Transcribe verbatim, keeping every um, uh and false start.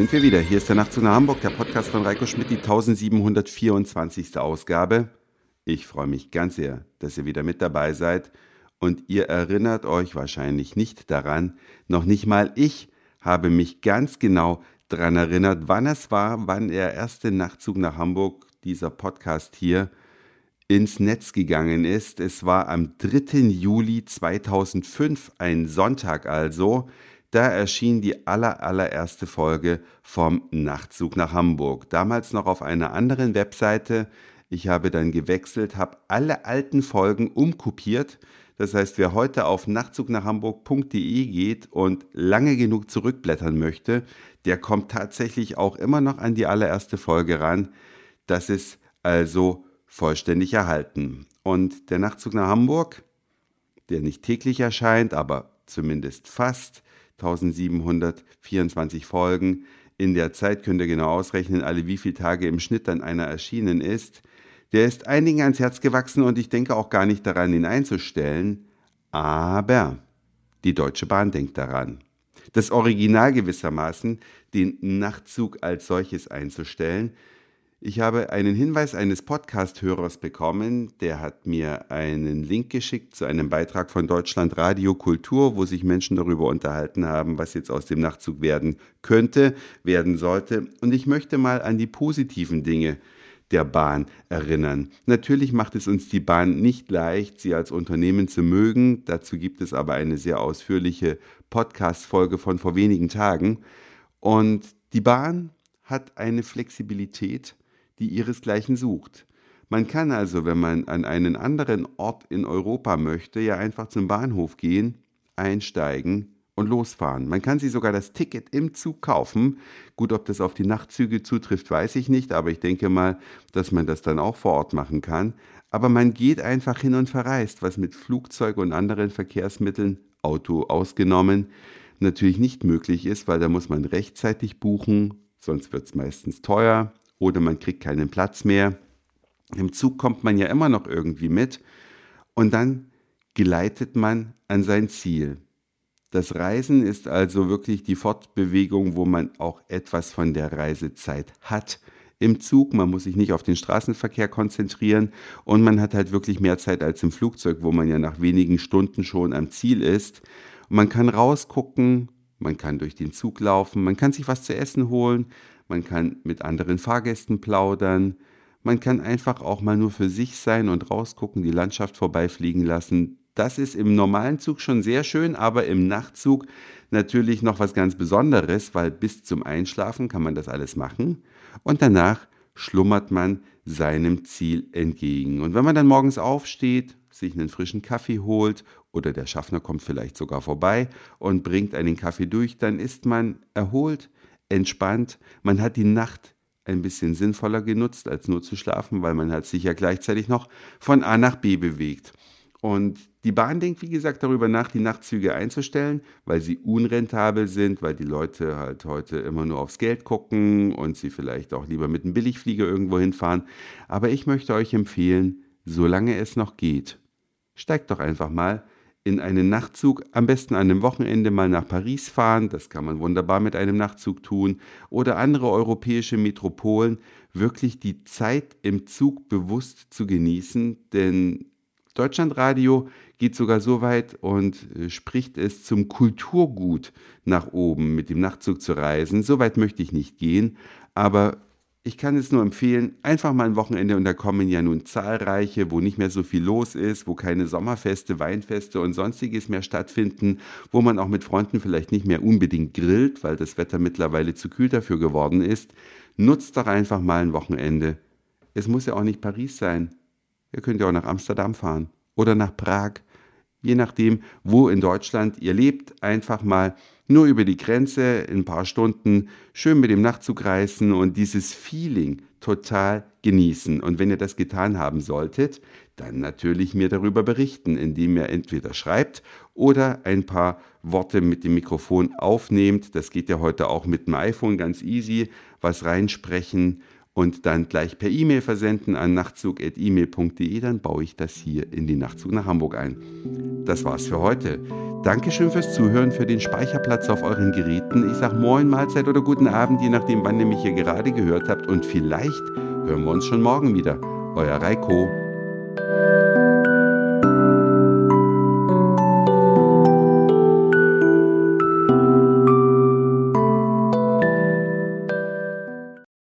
sind wir wieder. Hier ist der Nachtzug nach Hamburg, der Podcast von Reiko Schmidt, die tausendsiebenhundertvierundzwanzigste Ausgabe. Ich freue mich ganz sehr, dass ihr wieder mit dabei seid. Und ihr erinnert euch wahrscheinlich nicht daran, noch nicht mal ich habe mich ganz genau daran erinnert, wann es war, wann der erste Nachtzug nach Hamburg, dieser Podcast hier, ins Netz gegangen ist. Es war am dritten Juli zweitausendfünf, ein Sonntag also. Da erschien die aller, allererste Folge vom Nachtzug nach Hamburg. Damals noch auf einer anderen Webseite. Ich habe dann gewechselt, habe alle alten Folgen umkopiert. Das heißt, wer heute auf nachtzugnachhamburg punkt de geht und lange genug zurückblättern möchte, der kommt tatsächlich auch immer noch an die allererste Folge ran. Das ist also vollständig erhalten. Und der Nachtzug nach Hamburg, der nicht täglich erscheint, aber zumindest fast, tausendsiebenhundertvierundzwanzig Folgen. In der Zeit könnt ihr genau ausrechnen, alle wie viele Tage im Schnitt dann einer erschienen ist. Der ist einigen ans Herz gewachsen und ich denke auch gar nicht daran, ihn einzustellen. Aber die Deutsche Bahn denkt daran. Das Original gewissermaßen, den Nachtzug als solches einzustellen. Ich habe einen Hinweis eines Podcast-Hörers bekommen, der hat mir einen Link geschickt zu einem Beitrag von Deutschlandradio Kultur, wo sich Menschen darüber unterhalten haben, was jetzt aus dem Nachtzug werden könnte, werden sollte. Und ich möchte mal an die positiven Dinge der Bahn erinnern. Natürlich macht es uns die Bahn nicht leicht, sie als Unternehmen zu mögen. Dazu gibt es aber eine sehr ausführliche Podcast-Folge von vor wenigen Tagen. Und die Bahn hat eine Flexibilität, die ihresgleichen sucht. Man kann also, wenn man an einen anderen Ort in Europa möchte, ja einfach zum Bahnhof gehen, einsteigen und losfahren. Man kann sich sogar das Ticket im Zug kaufen. Gut, ob das auf die Nachtzüge zutrifft, weiß ich nicht, aber ich denke mal, dass man das dann auch vor Ort machen kann. Aber man geht einfach hin und verreist, was mit Flugzeug und anderen Verkehrsmitteln, Auto ausgenommen, natürlich nicht möglich ist, weil da muss man rechtzeitig buchen, sonst wird es meistens teuer. Oder man kriegt keinen Platz mehr. Im Zug kommt man ja immer noch irgendwie mit und dann gleitet man an sein Ziel. Das Reisen ist also wirklich die Fortbewegung, wo man auch etwas von der Reisezeit hat im Zug. Man muss sich nicht auf den Straßenverkehr konzentrieren und man hat halt wirklich mehr Zeit als im Flugzeug, wo man ja nach wenigen Stunden schon am Ziel ist. Und man kann rausgucken, man kann durch den Zug laufen, man kann sich was zu essen holen. Man kann mit anderen Fahrgästen plaudern, man kann einfach auch mal nur für sich sein und rausgucken, die Landschaft vorbeifliegen lassen. Das ist im normalen Zug schon sehr schön, aber im Nachtzug natürlich noch was ganz Besonderes, weil bis zum Einschlafen kann man das alles machen und danach schlummert man seinem Ziel entgegen. Und wenn man dann morgens aufsteht, sich einen frischen Kaffee holt oder der Schaffner kommt vielleicht sogar vorbei und bringt einen Kaffee durch, dann ist man erholt, entspannt. Man hat die Nacht ein bisschen sinnvoller genutzt, als nur zu schlafen, weil man hat sich ja gleichzeitig noch von A nach B bewegt. Und die Bahn denkt, wie gesagt, darüber nach, die Nachtzüge einzustellen, weil sie unrentabel sind, weil die Leute halt heute immer nur aufs Geld gucken und sie vielleicht auch lieber mit einem Billigflieger irgendwo hinfahren. Aber ich möchte euch empfehlen, solange es noch geht, steigt doch einfach mal in einen Nachtzug, am besten an einem Wochenende mal nach Paris fahren, das kann man wunderbar mit einem Nachtzug tun, oder andere europäische Metropolen, wirklich die Zeit im Zug bewusst zu genießen, denn Deutschlandradio geht sogar so weit und spricht es zum Kulturgut nach oben, mit dem Nachtzug zu reisen. So weit möchte ich nicht gehen, aber ich kann es nur empfehlen, einfach mal ein Wochenende, und da kommen ja nun zahlreiche, wo nicht mehr so viel los ist, wo keine Sommerfeste, Weinfeste und sonstiges mehr stattfinden, wo man auch mit Freunden vielleicht nicht mehr unbedingt grillt, weil das Wetter mittlerweile zu kühl dafür geworden ist. Nutzt doch einfach mal ein Wochenende. Es muss ja auch nicht Paris sein. Ihr könnt ja auch nach Amsterdam fahren oder nach Prag. Je nachdem, wo in Deutschland ihr lebt, einfach mal nur über die Grenze in ein paar Stunden schön mit dem Nachtzug reisen und dieses Feeling total genießen. Und wenn ihr das getan haben solltet, dann natürlich mir darüber berichten, indem ihr entweder schreibt oder ein paar Worte mit dem Mikrofon aufnehmt. Das geht ja heute auch mit dem iPhone ganz easy, was reinsprechen und dann gleich per E-Mail versenden an nachtzug at e mail punkt de, dann baue ich das hier in den Nachtzug nach Hamburg ein. Das war's für heute. Dankeschön fürs Zuhören, für den Speicherplatz auf euren Geräten. Ich sag Moin, Mahlzeit oder guten Abend, je nachdem, wann ihr mich hier gerade gehört habt. Und vielleicht hören wir uns schon morgen wieder. Euer Reiko.